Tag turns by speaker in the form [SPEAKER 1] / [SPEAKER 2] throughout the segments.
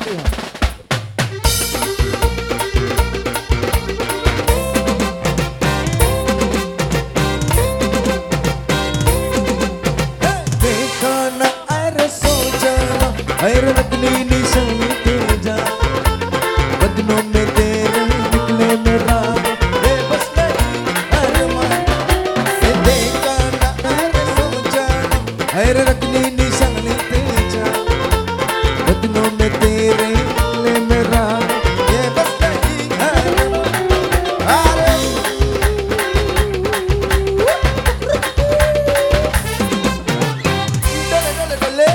[SPEAKER 1] अरे रखनी निशान तेजा बदनों में तेरे निकले मेरा ये बस नहीं अरमान ये देखा ना अरे सोचा अरे रखनी निशान तेजा बदनों में तेरे निकले मेरा ये बस नहीं अरमान अरे डले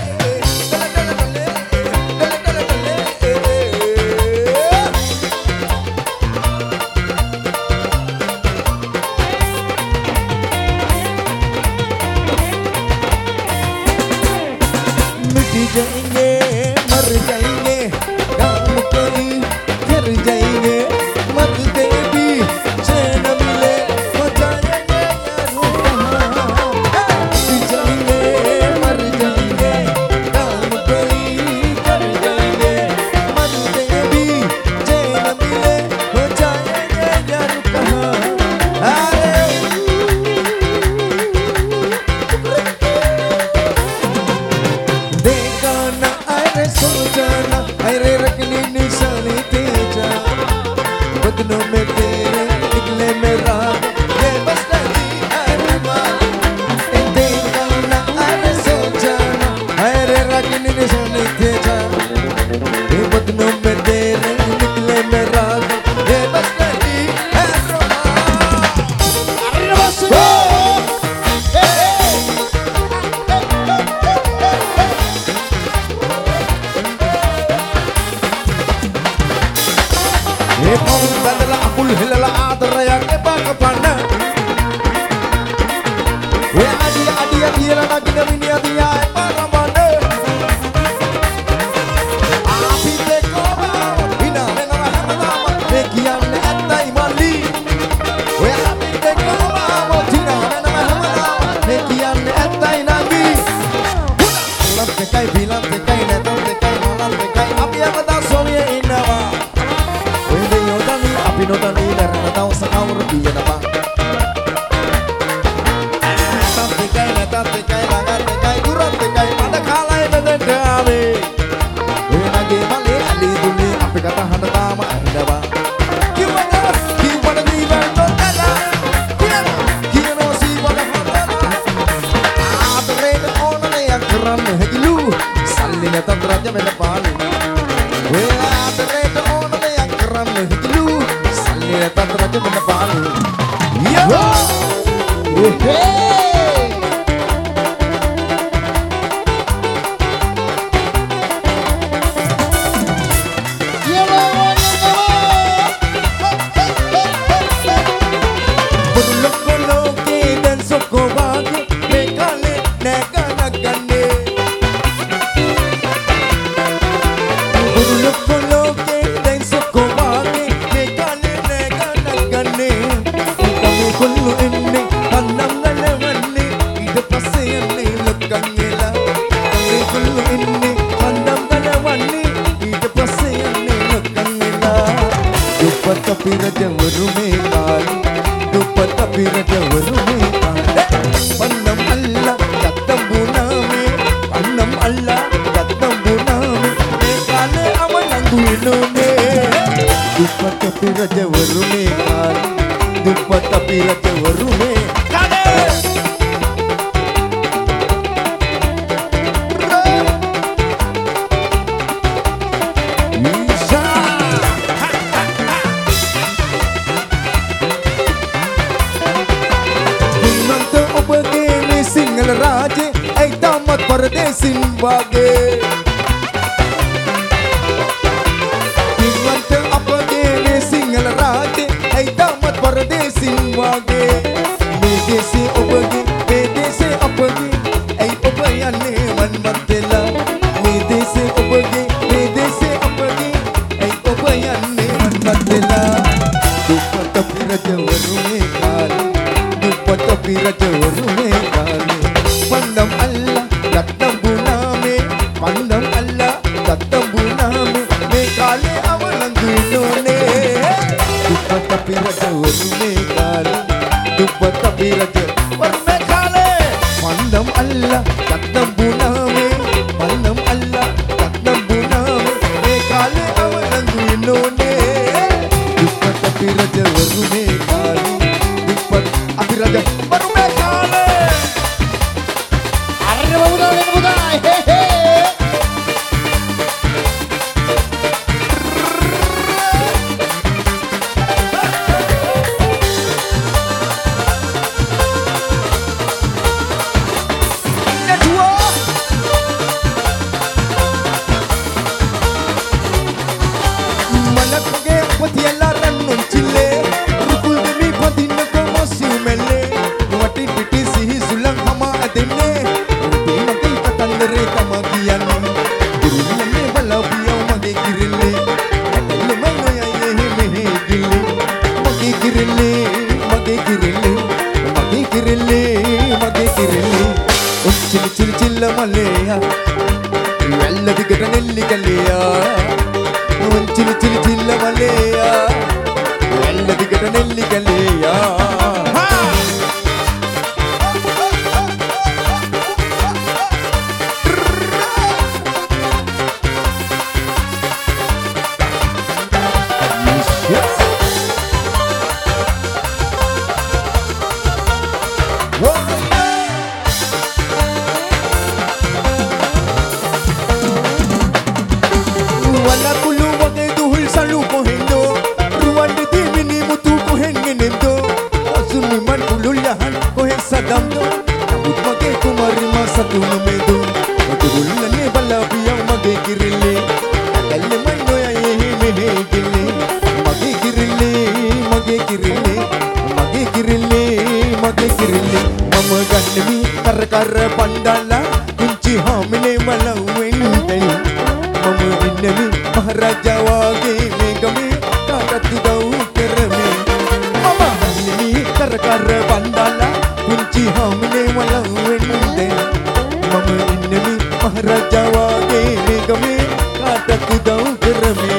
[SPEAKER 1] जाएंगे मर जाएंगे काम कोई गिर जाएंगे मरते भी चैन मिले हो जाएंगे जाएंगे मर जाएंगे काम कोई गिर जाएंगे मरते भी चैन मिले हो जाएंगे यार कहाँ सोचाना अरे रखनी निशानी तेजा बदनों में तेरे निकले मेरा ये बस नहीं अरमान देखना अरे सोचाना अरे रखनी निशानी तेजा ये बदनों में तेरे निकले मेरा ये बस नहीं अरमान अरे बस بدل أقول هلا عادر يا كباك بنا وعادي عادي يا لنا كنا من يدي يا بنا بنا أبي تكوبا هنا لنا هنا نكيا نأتى إمالي وأبي تكوبا هنا لنا هنا نكيا نأتى إنامي هنا تكاي بيلان تكاي نتام تكاي مالان تكاي أبي أبدا سوي إنما no tani darna tau sakaur biya na ba tante kai lagar te kai durat te kai pada khalai na dame we na ge male ali duli ape kata handa tama anda ba kiwana ni ba to tala kiano si wala handa abre na ona ne akram hegilu salli na tandraja me na palu we abre na ona ne akram hegilu tanto raja mana palu yo tapi raja warumekan dupa tapi raja warumekan pandam Allah katam buname pandam Allah katam buname ekale amanan duinone dupa tapi raja warumekan dupa tapi raja warumekan राजे एक दामत परदेसी बागे किमंत अपगे ने single राजे एक दामत परदेसी बागे मेदेसे अपगे एक उपयाने मन मतला मेदेसे अपगे एक उपयाने मन मतला दुपट्टा पिरा जवरुने काल दुपट्टा पिरा जवरुने काल pandam Allah katam buname වරුනේ කාලේ දුප්පත් අපි රජ වරුනේ කාලේ පන්නම් අල්ලා ගත්තම් බුනාමේ පන්නම් අල්ලා ගත්තම් බුනාමේ මේ කාලේ අවලංගු ඉන්නෝනේ දුප්පත් අපි රජ වරුනේ කාලේ දුප්පත් අපි රජ වරුනේ කාලේ අරේ බබුදා වෙන බුදා හේ හේ Malaya, Wella di Granelli Galea, Chili Chili Chilla Malaya, Wella di Granelli Galea. Kar pandala kunci hamile malawendai mama innami maharaja wage megame kakatu dau kerame mama innami kar pandala kunci hamile malawendai mama innami maharaja wage megame kakatu dau kerame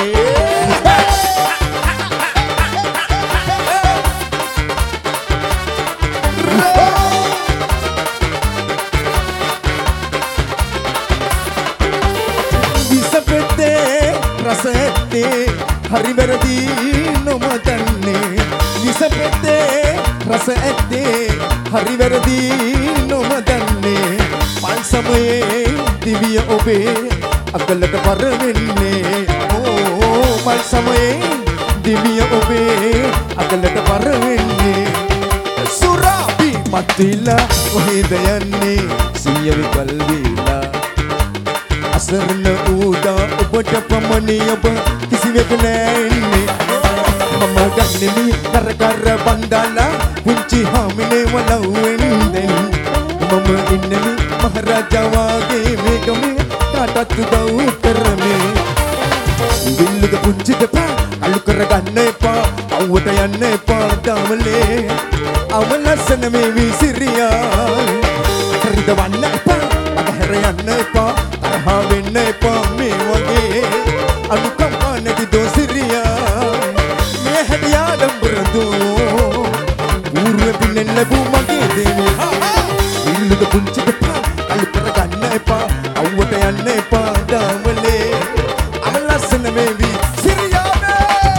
[SPEAKER 1] Hari berdi no matanne disapete rasa ette hari berdi no matanne pal samaye diviya obe akalata parvenne oh pal samaye diviya obe akalata parvenne surabi matila ohedayanne siyavi kalvila asarna uda obata pamaniya කිසිවෙක නෑන්නේ මම ගන්නෙමි කර කර බන්දාලා පුංචි හාමිනේ වලව්වෙන්දෙන් මම ඉන්නෙමි මහරජා වාගේ මේ ගමේ කාටත් උදව් කරමි දිල්ලක පුංචි දෙපා අලු කර ගන්න එපා අවුවට යන්න එපා දාමලේ අවලස්සන මේ විසිරියා හරිද වන්න එපා අතහැර යන්න එපා තරහා වෙන්න එපා මේ වගේ අනුකම් නැති දොසිරියා මේ හැදියාදම් බරදෝ ඌරුවේ පින්නෙන්න ලැබූ මගේ දේනේ ඉල්ලුද පුංචි දෙපා අලු කර ගන්න එපා අවුවට යන්න එපා දාමලේ අවලස්සන මේ විසිරියානේ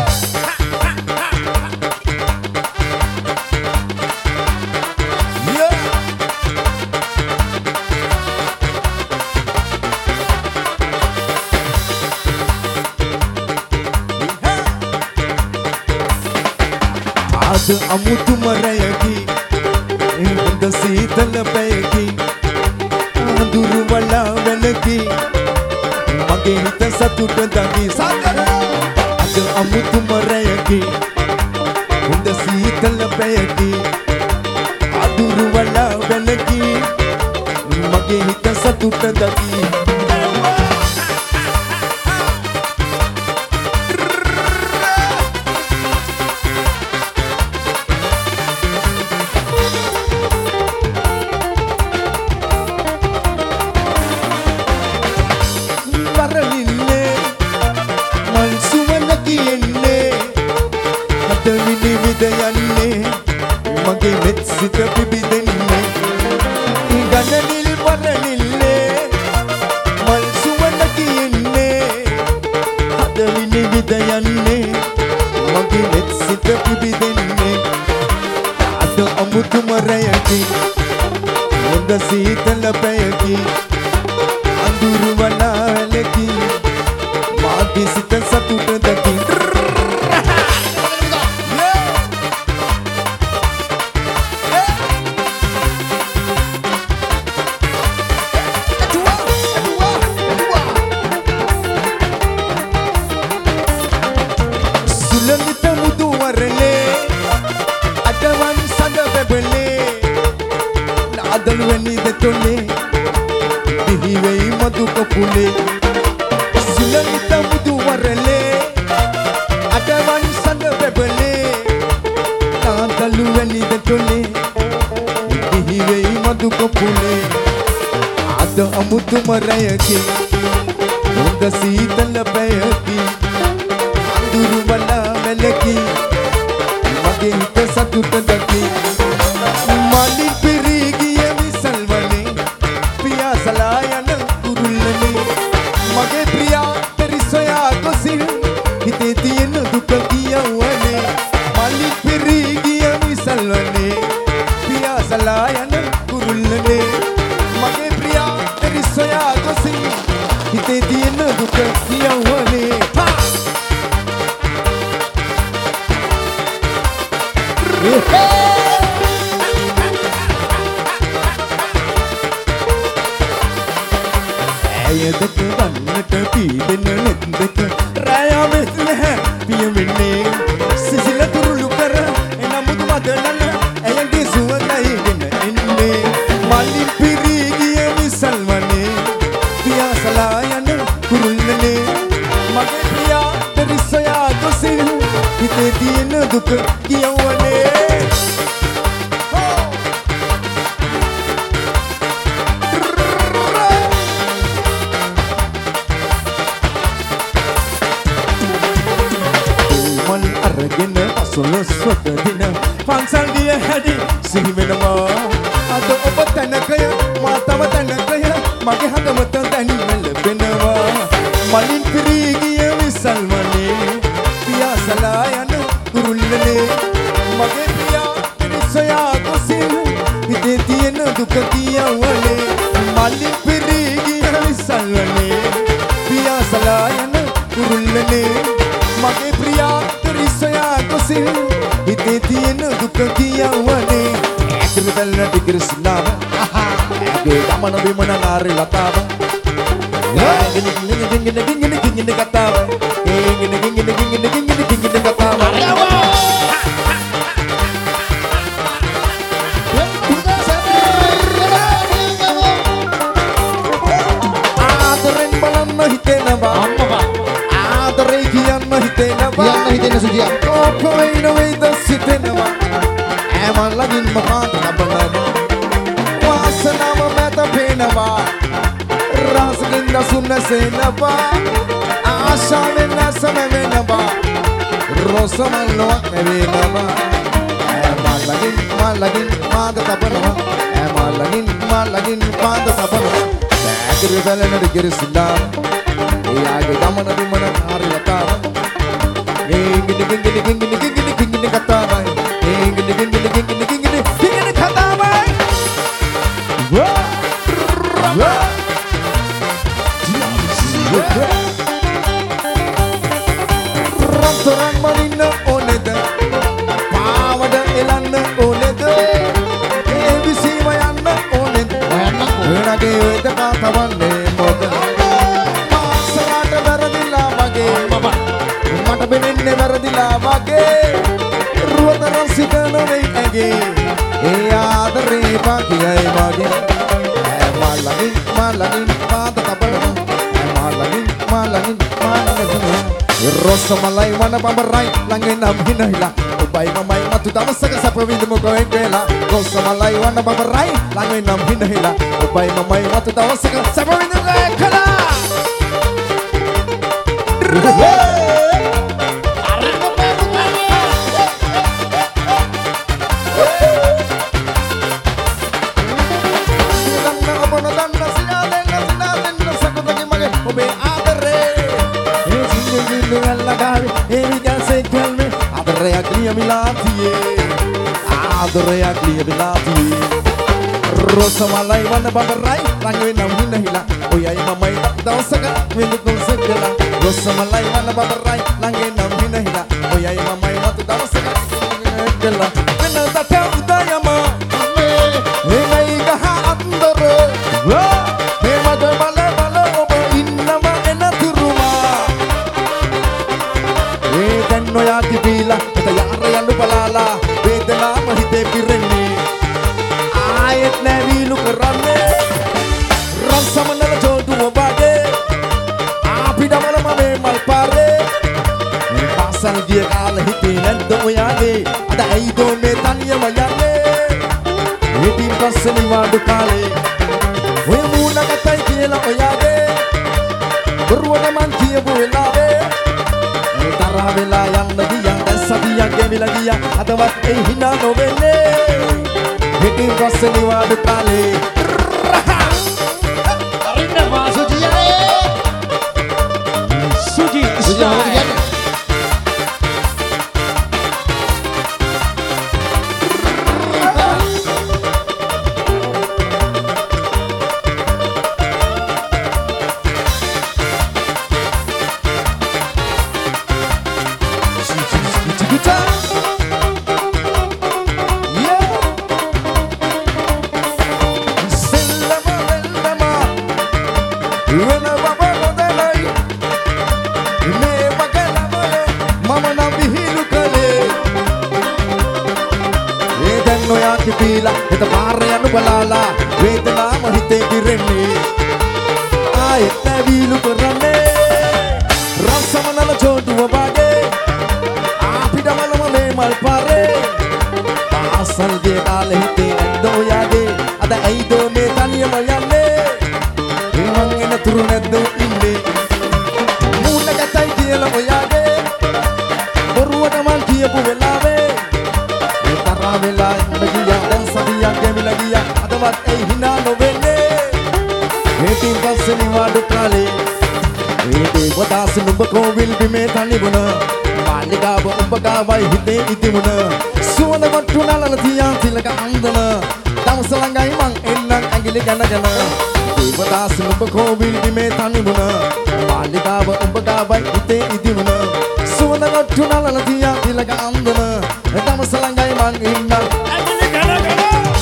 [SPEAKER 1] amutu marayaki handa seetal payaki anduru wala velaki mage hita satutta dagi sadara ad amutu marayaki handa seetal payaki anduru wala velaki mage hita satutta dagi යන්නේ මගේ මෙත් සිත පිබිදෙන්නේ ගණනිල් වරනිල්ලේ මල් සුවඳ කියන්නේ හද විනිවිද යන්නේ මගේ මෙත් සිත පිබිදෙන්නේ අද අමුතුම රැයකි හොඳ සීතල පැයකි අඳුරු වනාලකි මාගේ සිත සතුට දකි සුලලිත මුදු වරලේ අදවන් සඳ බබලේ නාදලු වෙනි දෙතොලේ දිවිවෙයි මදු කපුලේ සුලලිත මුදු වරලේ අදවන් සඳ බබලේ නාදලු වෙනි දෙතොලේ දිවිවෙයි මදු කපුලේ අද අමුතුම රැයකි හොඳ සීතල පැයකි අඳුරු වලා මැලකි මගේ හිත සතුට දකි මලි පිරී ගිය විසල්වනේ පියාසලා යන කුරුල්ලනේ මගේ ප්‍රියා පෙරිසොයා ගොසින් හිතේ තියෙන දුක කියවනේ මලි පිරී ගිය විසල්වනේ පියාසලා යන කුරුල්ලනේ මගේ ප්‍රියා පෙරිසොයා ගොසින් හිතේ තියෙන දුක කියවනේ ඇයදක වන්නට පීදෙන නෙත් දෙක රෑයාමෙත් නැහැ පියවෙන්නේ සිසිල තුරුළු කර එනමුදු මදනන ඇයගේ සුවඳයි ගෙන එන්නේ මලින් පිරී ගිය විසල්වනේ පියාසලා යන කුරුල්ලනේ මගේ ප්‍රියා පෙරිසොයා ගොසින් හිතේ තියෙන දුක කියවනේ මල් අරගෙන අසලස්වක දින පන්සල් ගිය හැටි සිහි වෙනවා අද ඔබ තැනකය මා තව තැනකය මගේ හදවත දැනිවල වෙනවා මලින් පිරී ගිය විසල්වනේ පියාසලා යන කුරුල්ලනේ මගේ ප්‍රියා පෙරිසොයා ගොසින් හිතේ තියෙන දුක කියවනේ මලින් පිරී ගිය විසල්වනේ පියාසලා යන කුරුල්ලනේ මගේ ප්‍රියා පෙරිසොයා ගොසින් හිතේ තියෙන දුක කියවනේ ඇකිරි බැලන ටිකිරි සිනාව ඇගේ ගමන බිමන නාරි ලතාව ගින්න කතාව ගින්න කතාව ආදරෙන් බලන්න හිතෙනවා ආදරේ කියන්න හිතෙනවා
[SPEAKER 2] හිතෙන සුජියා
[SPEAKER 1] කොපොයින වේද සිතෙනවා ඇමන් ලගින් මහාත ලබනවා වාසනාව මැද පේනවා රාසකින් දසුන්න සේනවා ආශාවෙන් නැසම වෙනවා රොසමල්ලෝ නැවෙනවා ඇමන් ලගින් මාද තබනවා ඇමන් ලගින් මාද තබනවා ඇකිරි බැලනට ගිරිසිලා එයාගේ ගමන බිමන හරි ලතාව ගින්න කතාවයි ගින්න කතාවයි රන්තරන් මනින්න ඕනෙද පාවඩ එලන්න ඕනෙද ඒවිසීම යන්න ඕනෙද වෙනගේ වෙද කාතවන්නේ මොකද මාසලාට වැරදිලා වගේ මට බෙනෙන්නේ වැරදිලා වගේ රුවතරන් සිට නොවෙයි ඇගේ ඒ ආදරේ පාකියයි වගේ මල්ලගින් මාද තබනවා මල්ලගින් රොසමලයි වන බඹරයි ළඟේ නම් හිනහිලා ඔබයි මමයි මතු දවසක සැප විඳමු කොහෙන් වෙලා රොසමලයි වන බඹරයි ළඟේ නම් හිනහිලා ඔබයි මමයි මතු දවසක සැප විඳමු කලා ලියවිලාතියේ ආදරයක් ලියවිලාතියේ රොසමලයි වන බබරයි ළඟ වෙනම් හිනහිලා ඔයයි මමයි දවසක වෙනුතුන් සෙකලා රොසමලයි වන බබරයි ළඟ වෙනම් හිනහිලා ඔයයි මමයි මත දවසක වෙලා වෙනදට උදයම මේ ගහ අන්දර මේ මද බල බල ඔබ ඉන්නම එනතුරුමා ඒ දැන් නොයා තිබීලා හිත යාර යන්න බලාලා වේදනාව හිතේ පිරෙන්නේ ආයෙත් නැවිලු කරන්නේ රන් සමනල ජෝඩුව වගේ අපිටමල මමේ මල් පාරේ මේ පාසල් ගිය කාලේ හිතේ නැද්ද ඔයාගේ අද ඇයිදෝ මේ තනියම යන්නේ ඉතින් පස්සේ නිවාඩු කාලේ ඔය මූණ කතයි කියලා ඔයාගේ බොරුවට මං කියපු වෙලාවේ මේ තරහ වෙලා යන්න ගියා දැන් සතියක් ගෙවිලා ගියා අදවත් ඒ හිනා නොවෙන්නේ ඉතින් පස්සේ නිවාඩු කාලේ අරින්න මාසුජියේ සුජි ස්ටයිල් Bila eta පාරේ යනු බලාලා වේදනාව හිතේ පිරෙන්නේ ආයෙත් නැවිලු කරන්නේ රසමනල ජෝඩුව වගේ අපිටමලම මේ මල් පාරේ පාසල් ගිය කාලේ හිතේ නැද්ද ඔයාගේ අද ඇයිදෝ මේ තනියම යන්නේ මං එන තුරු නැද්ද ඉන්නේ මූණ ගැතයි කියලා ඔයාගේ බොරුවට මං කියපු වෙලාවේ ඒ තරහ වෙලා ගෙවිලා ගියා අදවත් ඒ හිනා නොවෙන්නේ ඉතින් පස්සේ නිවාඩු කාලේ ඒ දේවදාස නුඹ කෝවිල් බිමේ තනිවුණ මාලිගාව උඹ ගාවයි හිතේ ඉතිමුණ සුවඳ වට්ටු නලල තියා තිලක අන්දන දවස ළඟයි මං එන්නම් ඇඟිලි ගනගෙන දේවදාස නුඹ කෝවිල් බිමේ තනිවුණ මාලිගාව උඹ ගාවයි හිතේ ඉතිමුණ සුවඳ වට්ටු නලල තියා තිලක අන්දන දවස ළඟයි මං එන්නම් ඇඟිලි ගනගෙන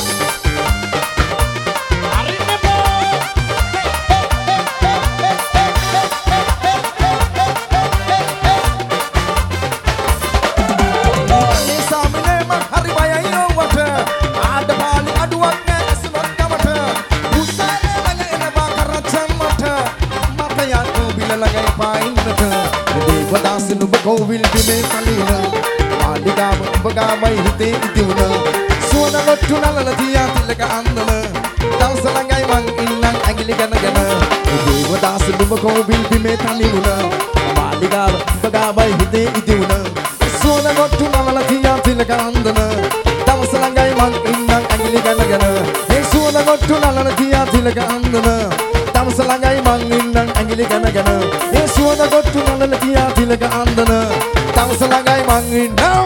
[SPEAKER 1] Kowil bime kalina Maligama bagamay hite itiuna Suwana lottu nalala tiya tilaka andana Dawsalangay mang inang agili gana gana Dewa dasu nuba kowil bime kalina Maligama bagamay hite itiuna Suwana lottu nalala tiya tilaka andana Dawsalangay mang inang agili gana gana Suwana lottu nalala tiya tilaka andana Dawsalangay mang inang agili gana gana Suwana lottu nalala tiya tilaka andana Dawsalangay mang inang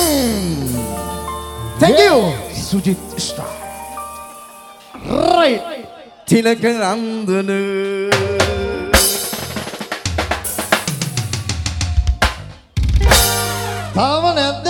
[SPEAKER 1] Thank you Sujit Star Right Tilaka andana Tama නැද්ද